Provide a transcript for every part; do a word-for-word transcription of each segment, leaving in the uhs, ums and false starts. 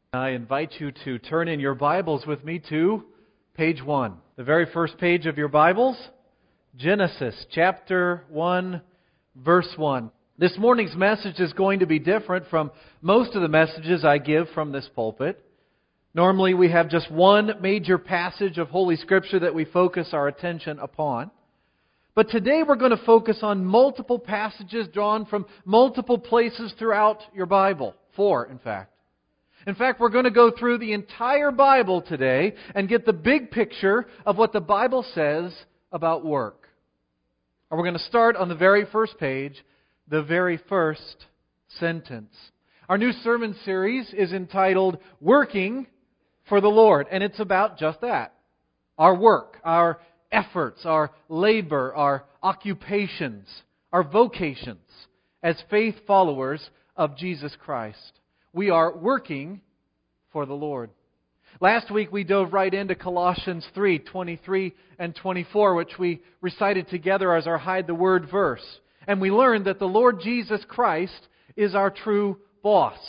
I invite you to turn in your Bibles with me to page one. The very first page of your Bibles, Genesis chapter one, verse one. This morning's message is going to be different from most of the messages I give from this pulpit. Normally we have just one major passage of Holy Scripture that we focus our attention upon. But today we're going to focus on multiple passages drawn from multiple places throughout your Bible. Four, in fact. In fact, we're going to go through the entire Bible today and get the big picture of what the Bible says about work. And we're going to start on the very first page, the very first sentence. Our new sermon series is entitled Working for the Lord, and it's about just that. Our work, our efforts, our labor, our occupations, our vocations as faith followers of Jesus Christ. We are working for the Lord. Last week we dove right into Colossians three, twenty-three and twenty-four, which we recited together as our Hide the Word verse. And we learned that the Lord Jesus Christ is our true boss.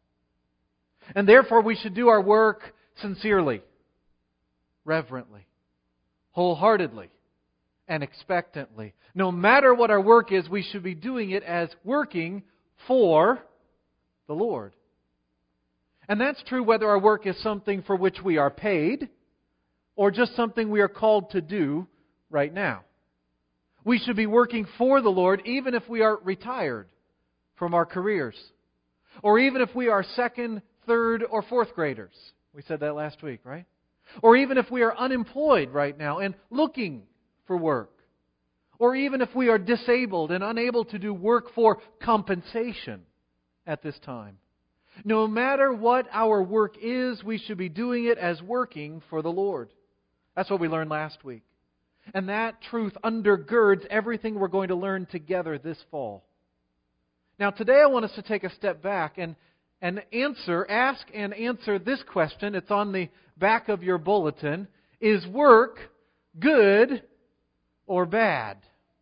And therefore we should do our work sincerely, reverently, wholeheartedly, and expectantly. No matter what our work is, we should be doing it as working for the Lord. And that's true whether our work is something for which we are paid or just something we are called to do right now. We should be working for the Lord even if we are retired from our careers, or even if we are second, third, or fourth graders. We said that last week, right? Or even if we are unemployed right now and looking for work. Or even if we are disabled and unable to do work for compensation at this time. No matter what our work is, we should be doing it as working for the Lord. That's what we learned last week. And that truth undergirds everything we're going to learn together this fall. Now today I want us to take a step back and, and answer, ask and answer this question. It's on the back of your bulletin. Is work good or bad?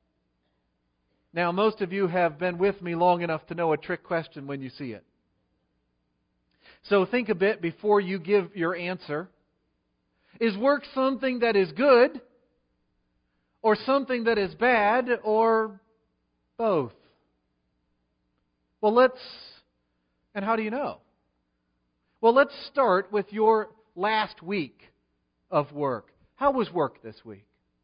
Now most of you have been with me long enough to know a trick question when you see it. So think a bit before you give your answer. Is work something that is good, or something that is bad, or both? Well, let's... And how do you know? Well, let's start with your last week of work. How was work this week?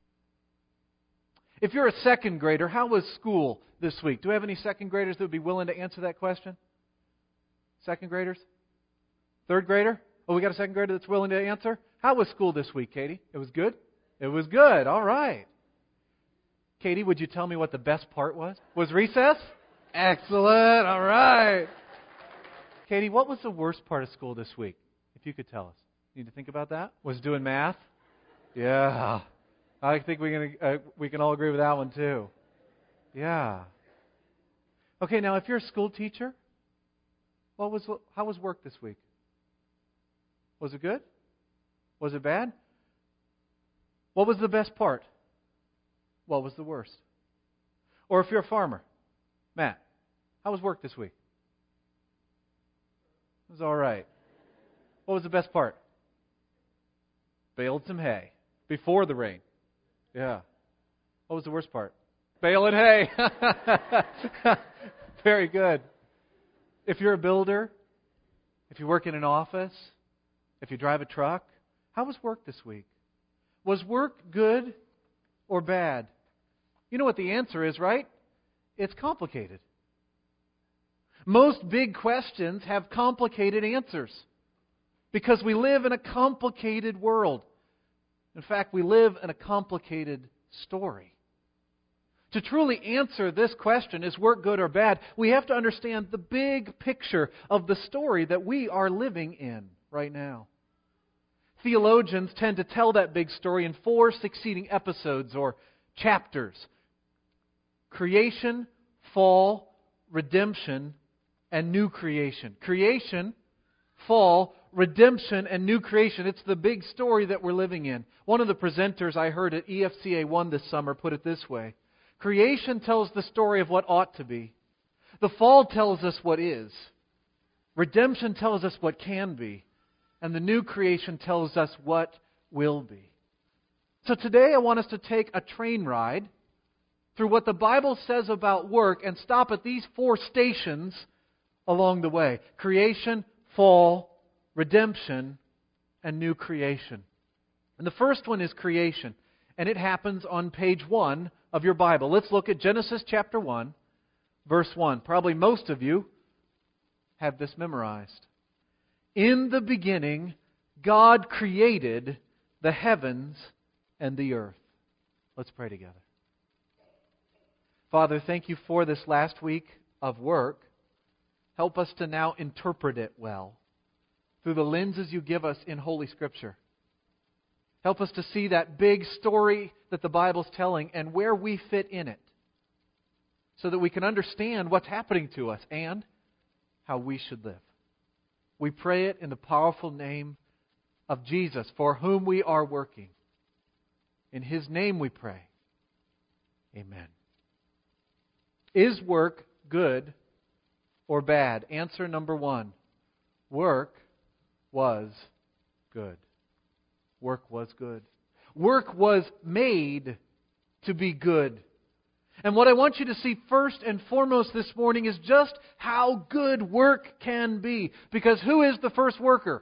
If you're a second grader, how was school this week? Do we have any second graders that would be willing to answer that question? Second graders? Third grader? Oh, we got a second grader that's willing to answer? How was school this week, Katie? It was good? It was good. All right. Katie, would you tell me what the best part was? Was recess? Excellent. All right. Katie, what was the worst part of school this week? If you could tell us. You need to think about that? Was doing math? Yeah. I think we can uh, we can all agree with that one too. Yeah. Okay, now if you're a school teacher, what was how was work this week? Was it good? Was it bad? What was the best part? What was the worst? Or if you're a farmer, Matt, how was work this week? It was all right. What was the best part? Baled some hay before the rain. Yeah. What was the worst part? Baling hay. Very good. If you're a builder, if you work in an office, if you drive a truck, how was work this week? Was work good or bad? You know what the answer is, right? It's complicated. Most big questions have complicated answers because we live in a complicated world. In fact, we live in a complicated story. To truly answer this question, is work good or bad, we have to understand the big picture of the story that we are living in right now. Theologians tend to tell that big story in four succeeding episodes or chapters. Creation, fall, redemption, and new creation. Creation, fall, redemption, and new creation. It's the big story that we're living in. One of the presenters I heard at E F C A one this summer put it this way. Creation tells the story of what ought to be. The fall tells us what is. Redemption tells us what can be. And the new creation tells us what will be. So today I want us to take a train ride through what the Bible says about work and stop at these four stations along the way. Creation, fall, redemption, and new creation. And the first one is creation. And it happens on page one of your Bible. Let's look at Genesis chapter one, verse one. Probably most of you have this memorized. In the beginning, God created the heavens and the earth. Let's pray together. Father, thank you for this last week of work. Help us to now interpret it well through the lenses you give us in Holy Scripture. Help us to see that big story that the Bible's telling and where we fit in it, so that we can understand what's happening to us and how we should live. We pray it in the powerful name of Jesus, for whom we are working. In His name we pray. Amen. Is work good or bad? Answer number one. Work was good. Work was good. Work was made to be good. And what I want you to see first and foremost this morning is just how good work can be. Because who is the first worker?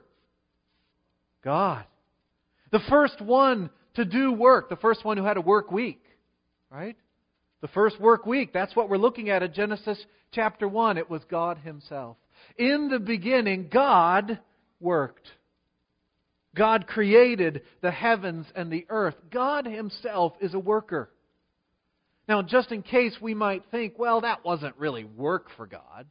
God. The first one to do work. The first one who had a work week. Right? The first work week. That's what we're looking at in Genesis chapter one. It was God Himself. In the beginning, God worked. God created the heavens and the earth. God Himself is a worker. Now, just in case we might think, well, that wasn't really work for God,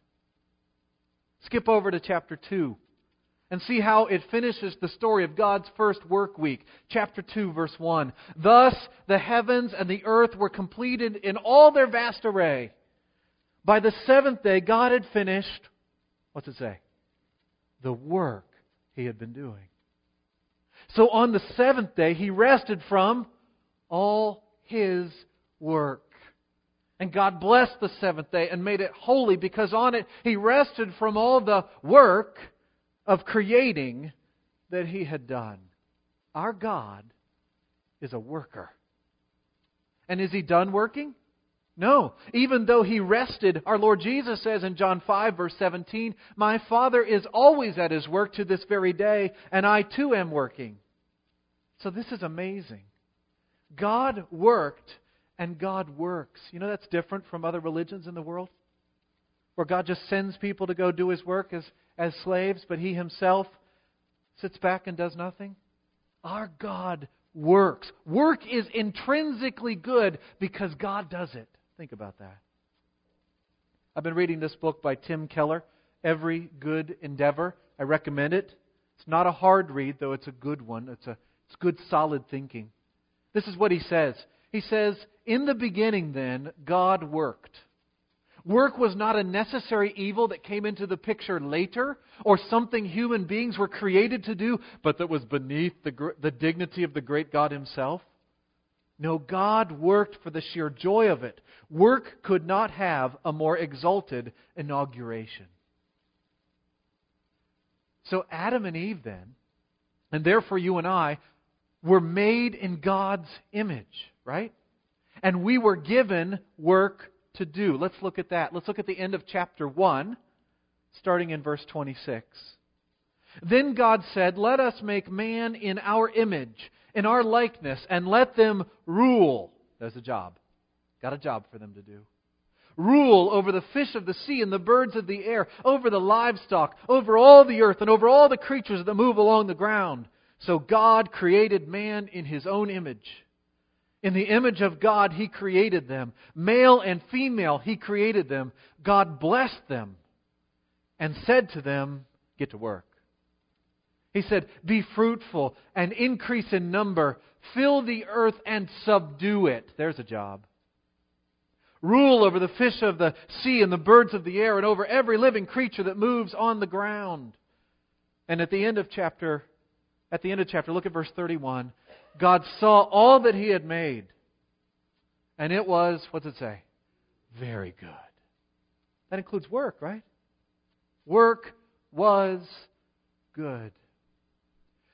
skip over to chapter two and see how it finishes the story of God's first work week. Chapter two, verse one. Thus the heavens and the earth were completed in all their vast array. By the seventh day, God had finished, what's it say? The work He had been doing. So on the seventh day, He rested from all His work. And God blessed the seventh day and made it holy, because on it He rested from all the work of creating that He had done. Our God is a worker. And is He done working? No. Even though He rested, our Lord Jesus says in John five, verse seventeen, "My Father is always at His work to this very day, and I too am working." So this is amazing. God worked and God works. You know, that's different from other religions in the world, where God just sends people to go do His work as, as slaves, but He Himself sits back and does nothing. Our God works. Work is intrinsically good because God does it. Think about that. I've been reading this book by Tim Keller, Every Good Endeavor. I recommend it. It's not a hard read, though it's a good one. It's a it's good, solid thinking. This is what he says. He says, "In the beginning, then, God worked. Work was not a necessary evil that came into the picture later, or something human beings were created to do, but that was beneath the, the dignity of the great God Himself. No, God worked for the sheer joy of it. Work could not have a more exalted inauguration." So Adam and Eve then, and therefore you and I, were made in God's image, right? And we were given work to do. Let's look at that. Let's look at the end of chapter one, starting in verse twenty-six. "Then God said, 'Let us make man in our image, in our likeness, and let them rule.'" There's a job. Got a job for them to do. "Rule over the fish of the sea and the birds of the air, over the livestock, over all the earth, and over all the creatures that move along the ground." So God created man in His own image. In the image of God He created them. Male and female He created them. God blessed them and said to them, "Get to work." He said, "Be fruitful and increase in number. Fill the earth and subdue it." There's a job. "Rule over the fish of the sea and the birds of the air, and over every living creature that moves on the ground." And at the end of chapter At the end of chapter, look at verse thirty-one. "God saw all that He had made, and it was," what's it say? "Very good." That includes work, right? Work was good.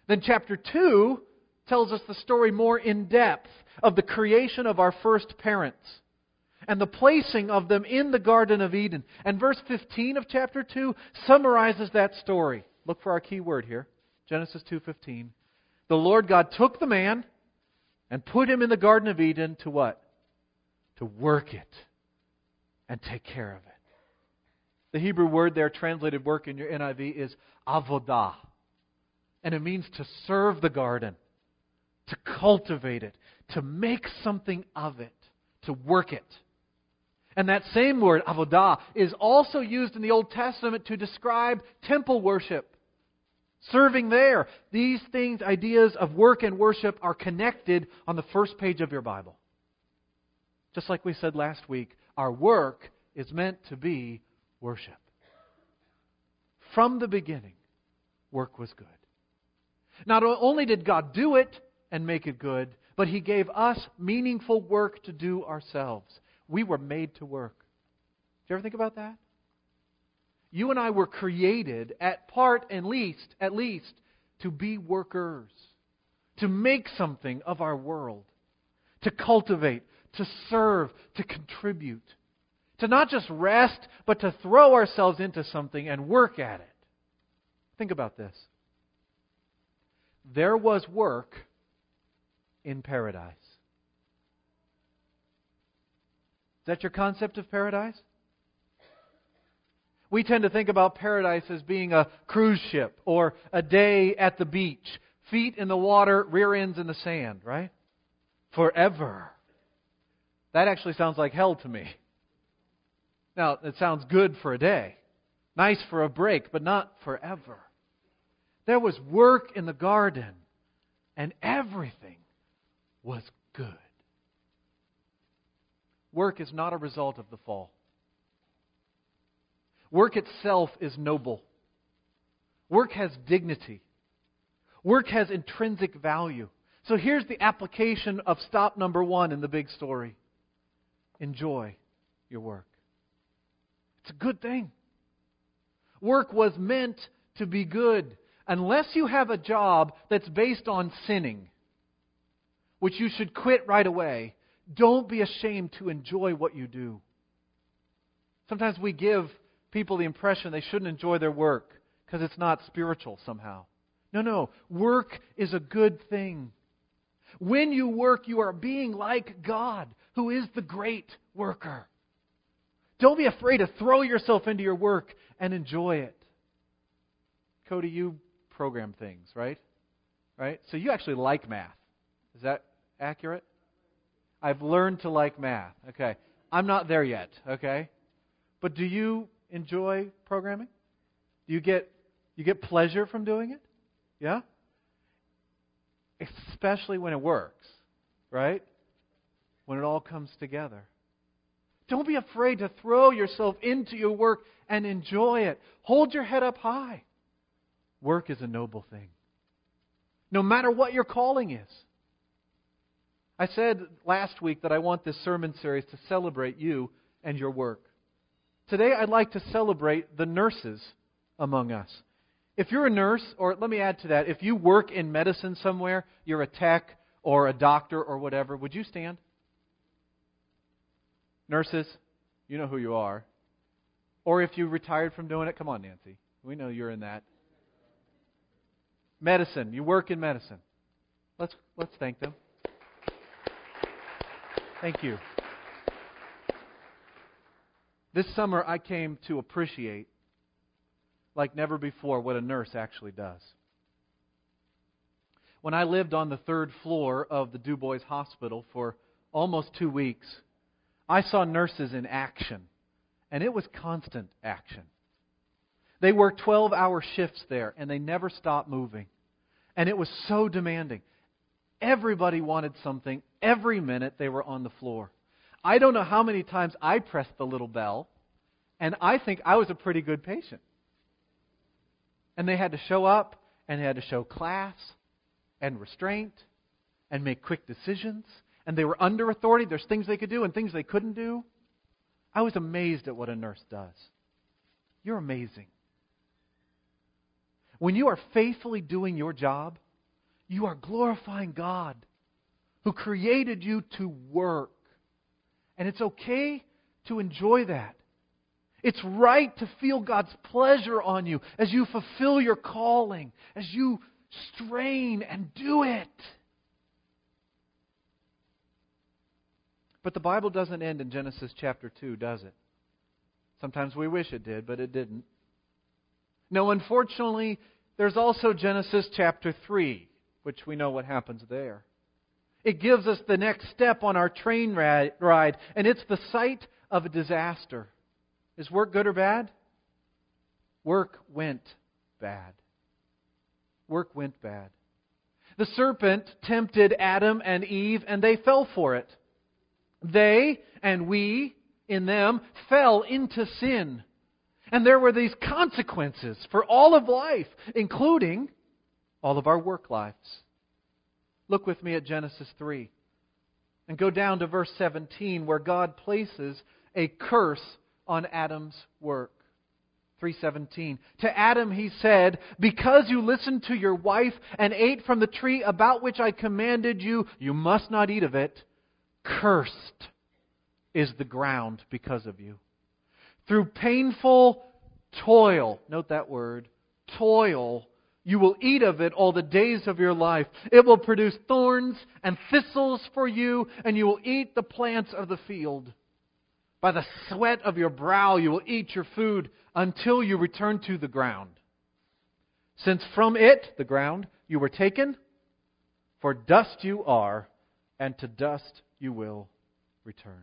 Then chapter two tells us the story more in depth of the creation of our first parents and the placing of them in the Garden of Eden. And verse fifteen of chapter two summarizes that story. Look for our key word here. Genesis two fifteen. The Lord God took the man and put him in the Garden of Eden to what? To work it and take care of it. The Hebrew word there translated work in your N I V is avodah. And it means to serve the garden, to cultivate it, to make something of it, to work it. And that same word, avodah, is also used in the Old Testament to describe temple worship. Serving there. These things, ideas of work and worship, are connected on the first page of your Bible. Just like we said last week, our work is meant to be worship. From the beginning, work was good. Not only did God do it and make it good, but He gave us meaningful work to do ourselves. We were made to work. Did you ever think about that? You and I were created, at part and least, at least, to be workers, to make something of our world, to cultivate, to serve, to contribute, to not just rest, but to throw ourselves into something and work at it. Think about this. There was work in paradise. Is that your concept of paradise? We tend to think about paradise as being a cruise ship or a day at the beach, feet in the water, rear ends in the sand, right? Forever. That actually sounds like hell to me. Now, it sounds good for a day, nice for a break, but not forever. There was work in the garden, and everything was good. Work is not a result of the fall. Work itself is noble. Work has dignity. Work has intrinsic value. So here's the application of stop number one in the big story. Enjoy your work. It's a good thing. Work was meant to be good. Unless you have a job that's based on sinning, which you should quit right away, don't be ashamed to enjoy what you do. Sometimes we give people the impression they shouldn't enjoy their work because it's not spiritual somehow. No, no. Work is a good thing. When you work, you are being like God, who is the great worker. Don't be afraid to throw yourself into your work and enjoy it. Cody, you program things, right? Right? So you actually like math. Is that accurate? I've learned to like math. Okay. I'm not there yet, okay? But do you enjoy programming? Do you get you get pleasure from doing it? Yeah? Especially when it works, right? When it all comes together. Don't be afraid to throw yourself into your work and enjoy it. Hold your head up high. Work is a noble thing. No matter what your calling is. I said last week that I want this sermon series to celebrate you and your work. Today I'd like to celebrate the nurses among us. If you're a nurse, or let me add to that, if you work in medicine somewhere, you're a tech or a doctor or whatever, would you stand? Nurses, you know who you are. Or if you retired from doing it, come on, Nancy. We know you're in that. Medicine, you work in medicine. Let's let's thank them. Thank you. This summer I came to appreciate, like never before, what a nurse actually does. When I lived on the third floor of the Du Bois Hospital for almost two weeks, I saw nurses in action, and it was constant action. They worked twelve-hour shifts there, and they never stopped moving. And it was so demanding. Everybody wanted something every minute they were on the floor. I don't know how many times I pressed the little bell, and I think I was a pretty good patient. And they had to show up, and they had to show class, and restraint, and make quick decisions. And they were under authority. There's things they could do and things they couldn't do. I was amazed at what a nurse does. You're amazing. When you are faithfully doing your job, you are glorifying God who created you to work. And it's okay to enjoy that. It's right to feel God's pleasure on you as you fulfill your calling, as you strain and do it. But the Bible doesn't end in Genesis chapter two, does it? Sometimes we wish it did, but it didn't. No, unfortunately, there's also Genesis chapter three, which we know what happens there. It gives us the next step on our train ride, and it's the site of a disaster. Is work good or bad? Work went bad. Work went bad. The serpent tempted Adam and Eve, and they fell for it. They and we, in them, fell into sin. And there were these consequences for all of life, including all of our work lives. Look with me at Genesis three. And go down to verse seventeen, where God places a curse on Adam's work. three seventeen. To Adam he said, because you listened to your wife and ate from the tree about which I commanded you, you must not eat of it. Cursed is the ground because of you. Through painful toil, note that word, toil, you will eat of it all the days of your life. It will produce thorns and thistles for you, and you will eat the plants of the field. By the sweat of your brow you will eat your food until you return to the ground. Since from it, the ground, you were taken, for dust you are, and to dust you will return.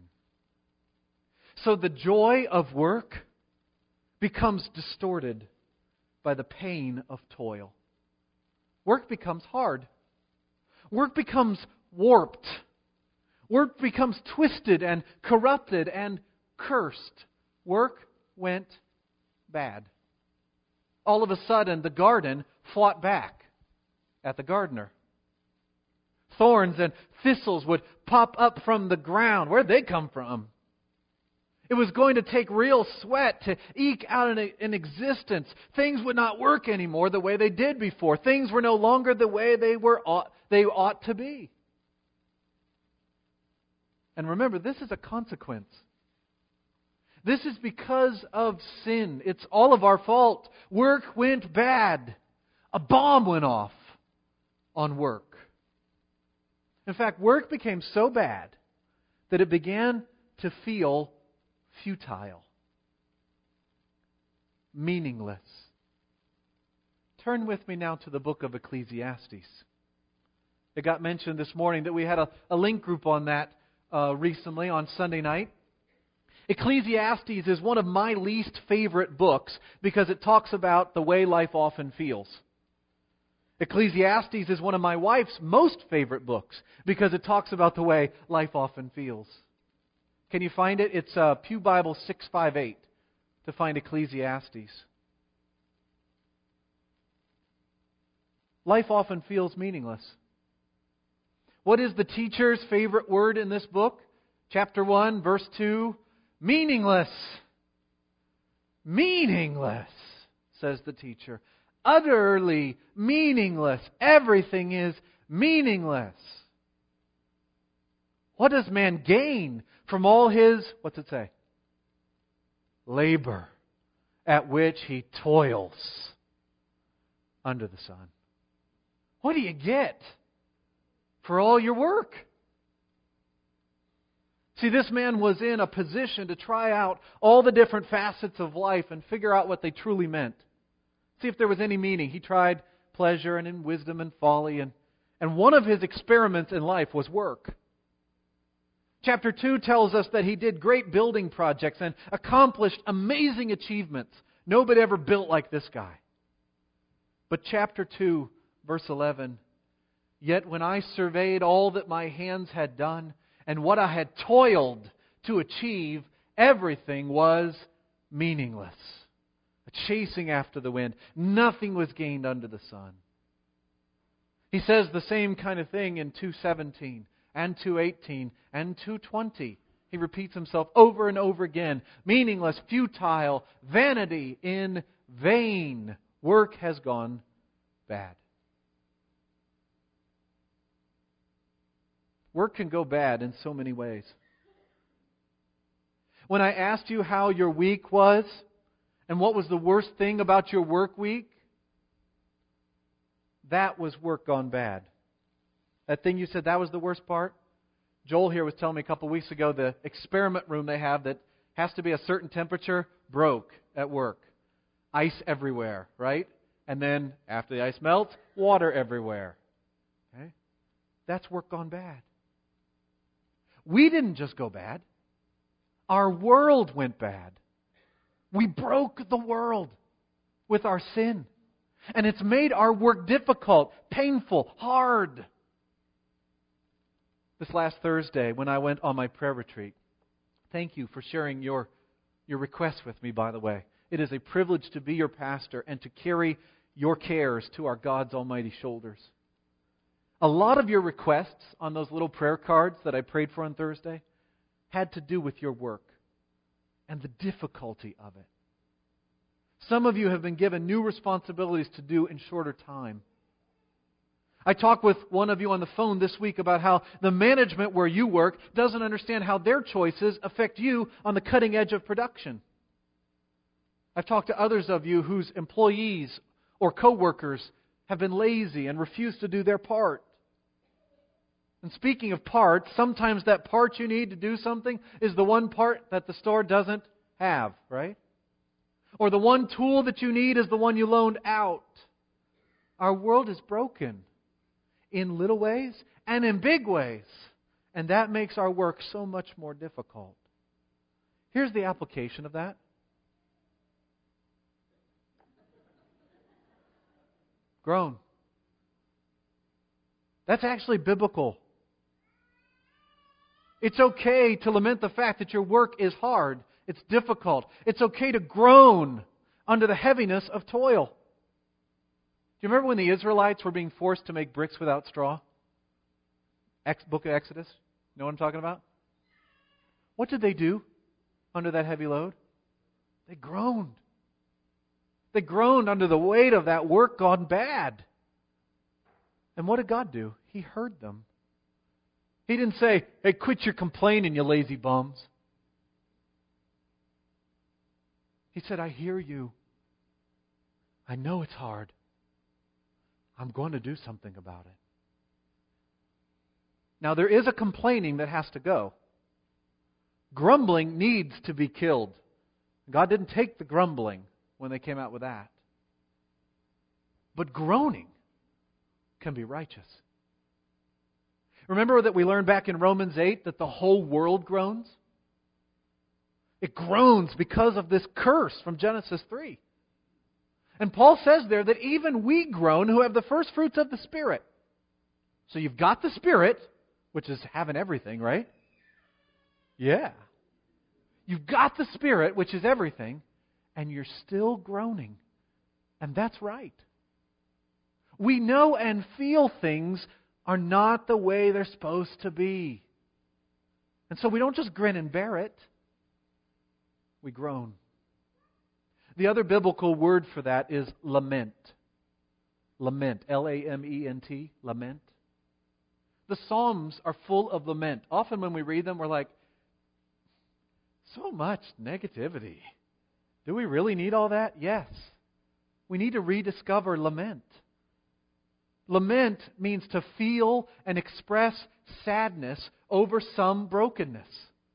So the joy of work becomes distorted by the pain of toil. Work becomes hard. Work becomes warped. Work becomes twisted and corrupted and cursed. Work went bad. All of a sudden, the garden fought back at the gardener. Thorns and thistles would pop up from the ground. Where'd they come from? It was going to take real sweat to eke out an, an existence. Things would not work anymore the way they did before. Things were no longer the way they were ought, they ought to be. And remember, this is a consequence. This is because of sin. It's all of our fault. Work went bad. A bomb went off on work. In fact, work became so bad that it began to feel futile, meaningless. Turn with me now to the book of Ecclesiastes. It got mentioned this morning that we had a, a link group on that uh, recently on Sunday night. Ecclesiastes is one of my least favorite books because it talks about the way life often feels. Ecclesiastes is one of my wife's most favorite books because it talks about the way life often feels. Can you find it? It's uh, Pew Bible six fifty-eight to find Ecclesiastes. Life often feels meaningless. What is the teacher's favorite word in this book? Chapter one, verse two. Meaningless. Meaningless, says the teacher. Utterly meaningless. Everything is meaningless. What does man gain from all his, what's it say? Labor at which he toils under the sun. What do you get for all your work? See, this man was in a position to try out all the different facets of life and figure out what they truly meant. See if there was any meaning. He tried pleasure and in wisdom and folly, and, and one of his experiments in life was work. Chapter two tells us that he did great building projects and accomplished amazing achievements. Nobody ever built like this guy. But chapter two, verse eleven, yet when I surveyed all that my hands had done and what I had toiled to achieve, everything was meaningless. A chasing after the wind. Nothing was gained under the sun. He says the same kind of thing in two seventeen and two eighteen and two twenty. He repeats himself over and over again. Meaningless, futile, vanity, in vain. Work has gone bad. Work can go bad in so many ways. When I asked you how your week was and what was the worst thing about your work week, that was work gone bad. That thing you said, that was the worst part? Joel here was telling me a couple weeks ago the experiment room they have that has to be a certain temperature broke at work. Ice everywhere, right? And then after the ice melts, water everywhere. Okay? That's work gone bad. We didn't just go bad. Our world went bad. We broke the world with our sin. And it's made our work difficult, painful, hard. This last Thursday, when I went on my prayer retreat, thank you for sharing your, your requests with me, by the way. It is a privilege to be your pastor and to carry your cares to our God's almighty shoulders. A lot of your requests on those little prayer cards that I prayed for on Thursday had to do with your work and the difficulty of it. Some of you have been given new responsibilities to do in shorter time. I talked with one of you on the phone this week about how the management where you work doesn't understand how their choices affect you on the cutting edge of production. I've talked to others of you whose employees or co-workers have been lazy and refused to do their part. And speaking of parts, sometimes that part you need to do something is the one part that the store doesn't have, right? Or the one tool that you need is the one you loaned out. Our world is broken in little ways and in big ways. And that makes our work so much more difficult. Here's the application of that. Groan. That's actually biblical. It's okay to lament the fact that your work is hard. It's difficult. It's okay to groan under the heaviness of toil. Do you remember when the Israelites were being forced to make bricks without straw? Ex- Book of Exodus. Know what I'm talking about? What did they do under that heavy load? They groaned. They groaned under the weight of that work gone bad. And what did God do? He heard them. He didn't say, hey, quit your complaining, you lazy bums. He said, I hear you. I know it's hard. I'm going to do something about it. Now, there is a complaining that has to go. Grumbling needs to be killed. God didn't take the grumbling when they came out with that. But groaning can be righteous. Remember that we learned back in Romans eight that the whole world groans? It groans because of this curse from Genesis three. And Paul says there that even we groan who have the first fruits of the Spirit. So you've got the Spirit, which is having everything, right? Yeah. You've got the Spirit, which is everything, and you're still groaning. And that's right. We know and feel things are not the way they're supposed to be. And so we don't just grin and bear it. We groan. The other biblical word for that is lament. Lament. L A M E N T. Lament. The Psalms are full of lament. Often when we read them, we're like, so much negativity. Do we really need all that? Yes. We need to rediscover lament. Lament means to feel and express sadness over some brokenness.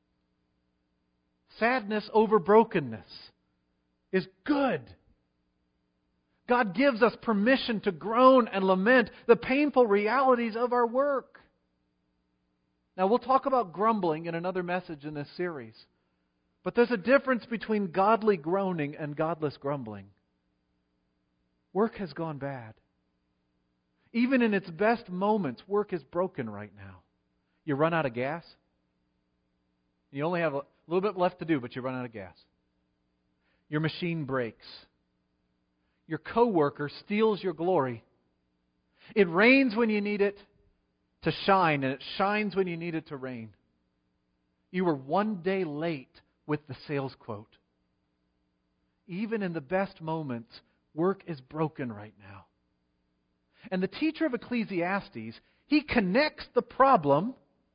Sadness over brokenness is good. God gives us permission to groan and lament the painful realities of our work. Now, we'll talk about grumbling in another message in this series. But there's a difference between godly groaning and godless grumbling. Work has gone bad. Even in its best moments, work is broken right now. You run out of gas. You only have a little bit left to do, but you run out of gas. Your machine breaks. Your coworker steals your glory. It rains when you need it to shine, and it shines when you need it to rain. You were one day late with the sales quote. Even in the best moments, work is broken right now. And the teacher of Ecclesiastes, he connects the problem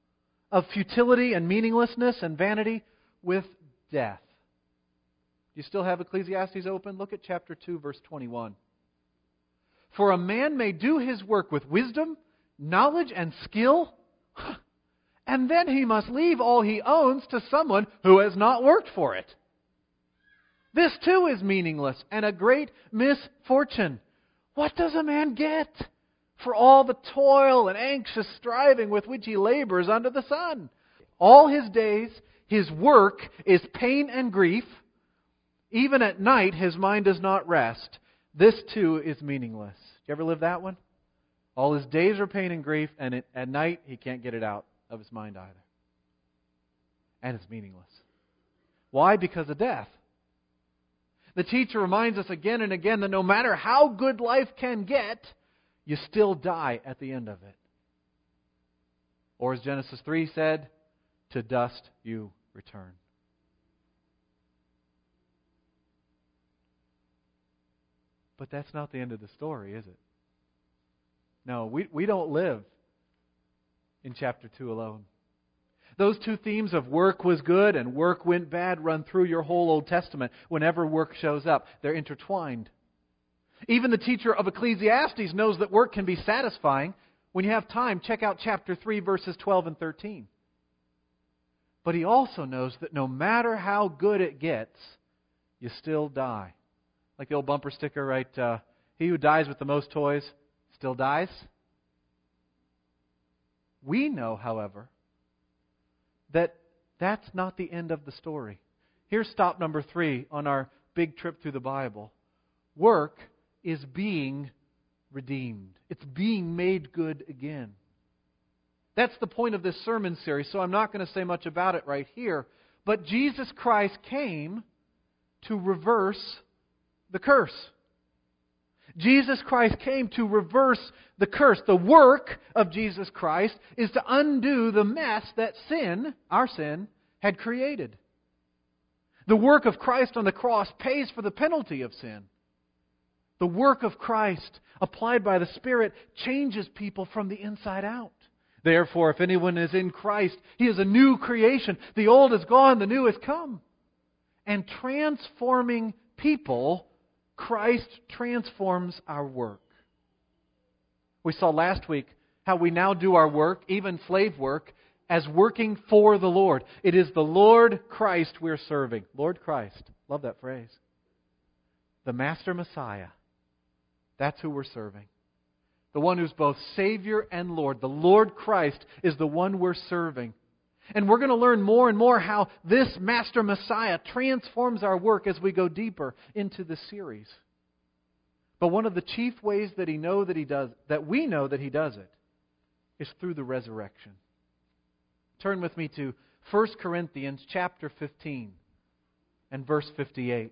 of futility and meaninglessness and vanity with death. Do you still have Ecclesiastes open? Look at chapter two, verse twenty-one. For a man may do his work with wisdom, knowledge, and skill, and then he must leave all he owns to someone who has not worked for it. This too is meaningless and a great misfortune. What does a man get for all the toil and anxious striving with which he labors under the sun? All his days, his work is pain and grief. Even at night, his mind does not rest. This too is meaningless. Do you ever live that one? All his days are pain and grief, and it, at night he can't get it out of his mind either. And it's meaningless. Why? Because of death. The teacher reminds us again and again that no matter how good life can get, you still die at the end of it. Or as Genesis three said, to dust you return. But that's not the end of the story, is it? No, we, we don't live in chapter two alone. Those two themes of work was good and work went bad run through your whole Old Testament whenever work shows up. They're intertwined. Even the teacher of Ecclesiastes knows that work can be satisfying. When you have time, check out chapter three, verses twelve and thirteen. But he also knows that no matter how good it gets, you still die. Like the old bumper sticker, right? Uh, he who dies with the most toys still dies. We know, however, that that's not the end of the story. Here's stop number three on our big trip through the Bible. Work is being redeemed. It's being made good again. That's the point of this sermon series, so I'm not going to say much about it right here. But Jesus Christ came to reverse the curse. Jesus Christ came to reverse the curse. The work of Jesus Christ is to undo the mess that sin, our sin, had created. The work of Christ on the cross pays for the penalty of sin. The work of Christ, applied by the Spirit, changes people from the inside out. Therefore, if anyone is in Christ, he is a new creation. The old is gone, the new has come. And transforming people, Christ transforms our work. We saw last week how we now do our work, even slave work, as working for the Lord. It is the Lord Christ we're serving. Lord Christ. Love that phrase. The Master Messiah. That's who we're serving. The one who's both Savior and Lord. The Lord Christ is the one we're serving. And we're going to learn more and more how this Master Messiah transforms our work as we go deeper into this series. But one of the chief ways that he know that he does, that we know that he does it, is through the resurrection. Turn with me to First Corinthians chapter fifteen and verse fifty-eight.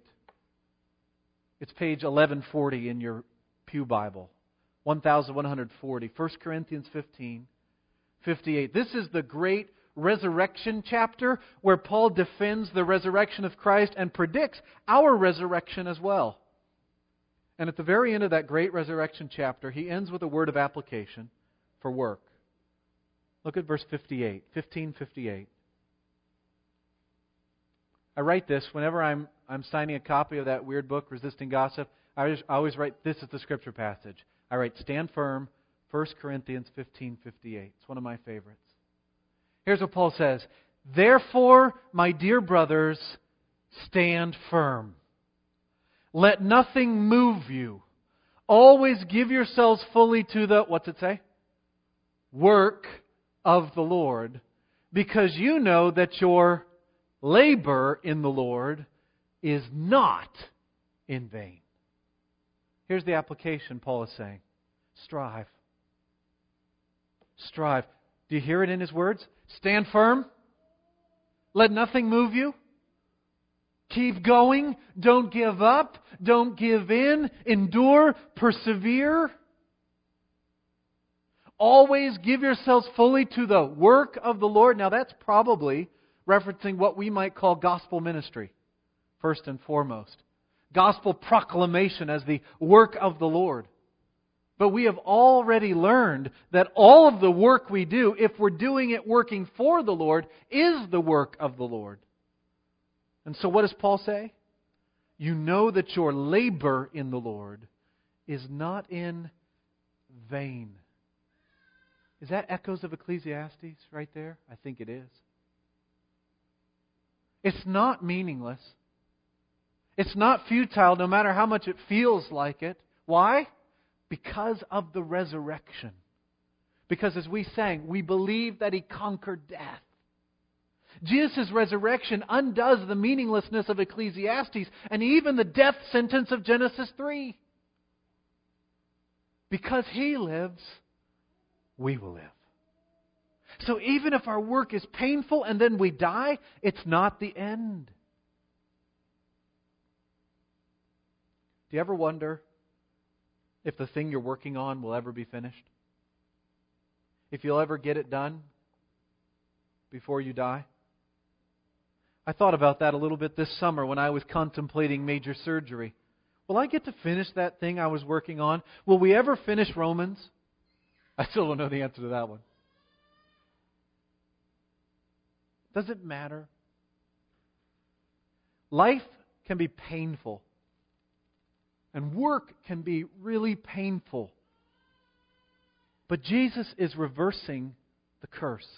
It's page eleven forty in your Pew Bible. one thousand one hundred forty. First Corinthians fifteen, fifty-eight. This is the great resurrection chapter where Paul defends the resurrection of Christ and predicts our resurrection as well. And at the very end of that great resurrection chapter, he ends with a word of application for work. Look at verse fifty-eight, fifteen fifty-eight. I write this whenever I'm I'm signing a copy of that weird book, Resisting Gossip. I, just, I always write, this is the scripture passage. I write, stand firm, First Corinthians fifteen fifty-eight. It's one of my favorites. Here's what Paul says. Therefore, my dear brothers, stand firm. Let nothing move you. Always give yourselves fully to the, what's it say? Work of the Lord, because you know that your labor in the Lord is not in vain. Here's the application Paul is saying. Strive. Strive. Do you hear it in his words? Stand firm. Let nothing move you. Keep going. Don't give up. Don't give in. Endure. Persevere. Always give yourselves fully to the work of the Lord. Now that's probably referencing what we might call gospel ministry, first and foremost. Gospel proclamation as the work of the Lord. But we have already learned that all of the work we do, if we're doing it working for the Lord, is the work of the Lord. And so what does Paul say? You know that your labor in the Lord is not in vain. Is that echoes of Ecclesiastes right there? I think it is. It's not meaningless. It's not futile, no matter how much it feels like it. Why? Because of the resurrection. Because as we sang, we believe that He conquered death. Jesus' resurrection undoes the meaninglessness of Ecclesiastes and even the death sentence of Genesis three. Because He lives, we will live. So even if our work is painful and then we die, it's not the end. Do you ever wonder if the thing you're working on will ever be finished? If you'll ever get it done before you die? I thought about that a little bit this summer when I was contemplating major surgery. Will I get to finish that thing I was working on? Will we ever finish Romans? I still don't know the answer to that one. Does it matter? Life can be painful. And work can be really painful. But Jesus is reversing the curse.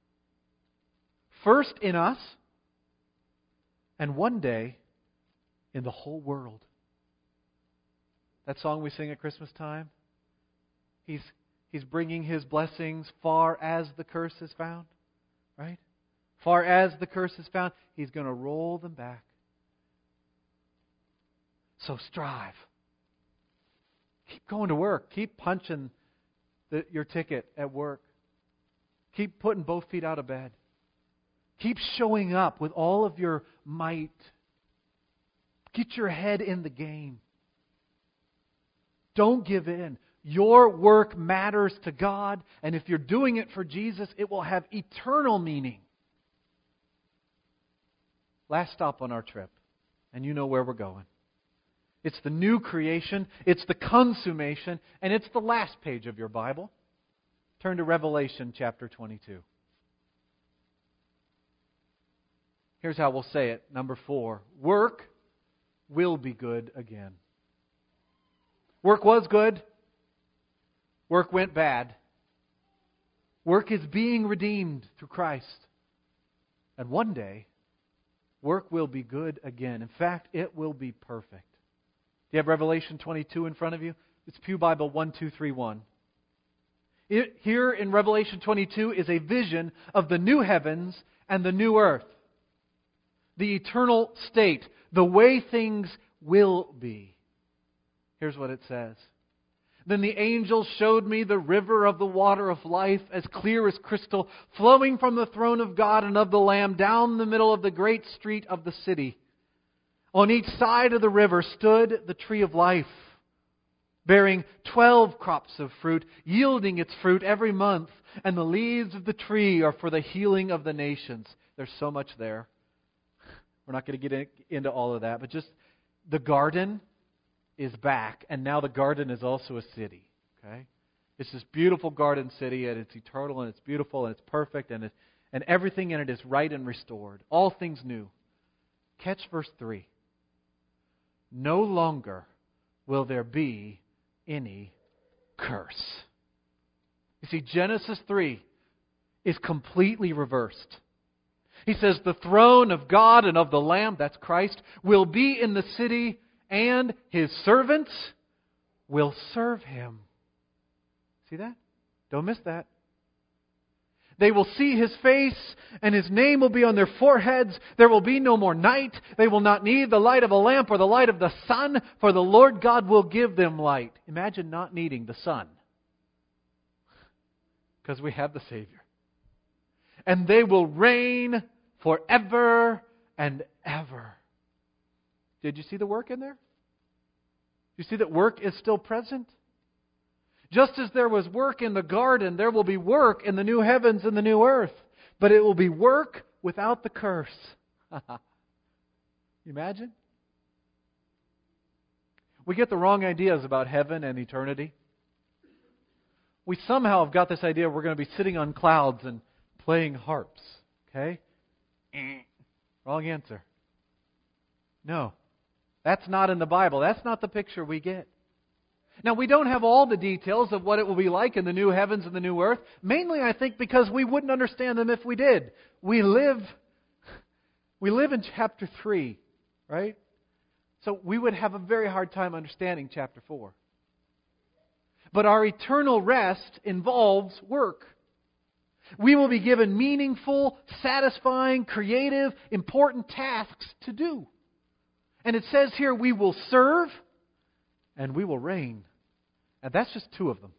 First in us, and one day in the whole world. That song we sing at Christmas time, He's, he's bringing His blessings far as the curse is found. Right? Far as the curse is found, He's going to roll them back. So strive. Keep going to work. Keep punching the, your ticket at work. Keep putting both feet out of bed. Keep showing up with all of your might. Get your head in the game. Don't give in. Your work matters to God, and if you're doing it for Jesus, it will have eternal meaning. Last stop on our trip, and you know where we're going. It's the new creation, it's the consummation, and it's the last page of your Bible. Turn to Revelation chapter twenty-two. Here's how we'll say it. Number four. Work will be good again. Work was good. Work went bad. Work is being redeemed through Christ. And one day, work will be good again. In fact, it will be perfect. Do you have Revelation twenty-two in front of you? It's Pew Bible one two three one. It, here in Revelation twenty-two is a vision of the new heavens and the new earth. The eternal state. The way things will be. Here's what it says. Then the angel showed me the river of the water of life, as clear as crystal, flowing from the throne of God and of the Lamb down the middle of the great street of the city. On each side of the river stood the tree of life, bearing twelve crops of fruit, yielding its fruit every month. And the leaves of the tree are for the healing of the nations. There's so much there. We're not going to get into all of that, but just the garden is back, and now the garden is also a city. Okay, it's this beautiful garden city, and it's eternal, and it's beautiful, and it's perfect, and it, and everything in it is right and restored. All things new. Catch verse three. No longer will there be any curse. You see, Genesis three is completely reversed. He says the throne of God and of the Lamb, that's Christ, will be in the city, and His servants will serve Him. See that? Don't miss that. They will see His face, and His name will be on their foreheads. There will be no more night. They will not need the light of a lamp or the light of the sun, for the Lord God will give them light. Imagine not needing the sun, because we have the Savior. And they will reign forever and ever. Did you see the work in there? You see that work is still present? Just as there was work in the garden, there will be work in the new heavens and the new earth. But it will be work without the curse. You imagine? We get the wrong ideas about heaven and eternity. we somehow have got this idea we're going to be sitting on clouds and playing harps. Okay? Wrong answer. No. That's not in the Bible. That's not the picture we get. Now, we don't have all the details of what it will be like in the new heavens and the new earth. Mainly, I think, because we wouldn't understand them if we did. We live, we live in chapter three, right? So we would have a very hard time understanding chapter four. But our eternal rest involves work. We will be given meaningful, satisfying, creative, important tasks to do. And it says here we will serve and we will reign. And that's just two of them.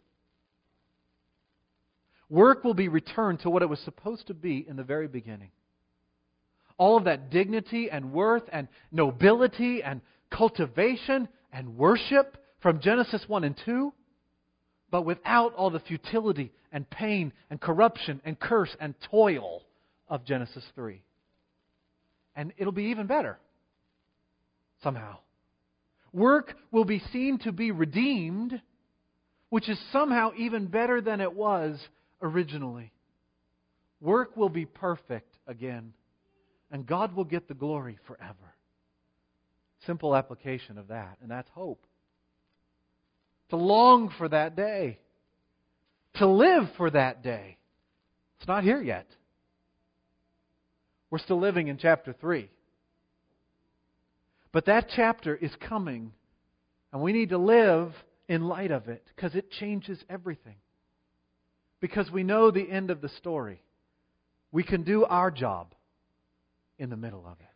Work will be returned to what it was supposed to be in the very beginning. All of that dignity and worth and nobility and cultivation and worship from Genesis one and two, but without all the futility and pain and corruption and curse and toil of Genesis three. And it'll be even better. Somehow. Work will be seen to be redeemed, which is somehow even better than it was originally. Work will be perfect again, and God will get the glory forever. Simple application of that, and that's hope. To long for that day. To live for that day. It's not here yet. We're still living in chapter three. But that chapter is coming, and we need to live in light of it, because it changes everything. Because we know the end of the story. We can do our job in the middle of it.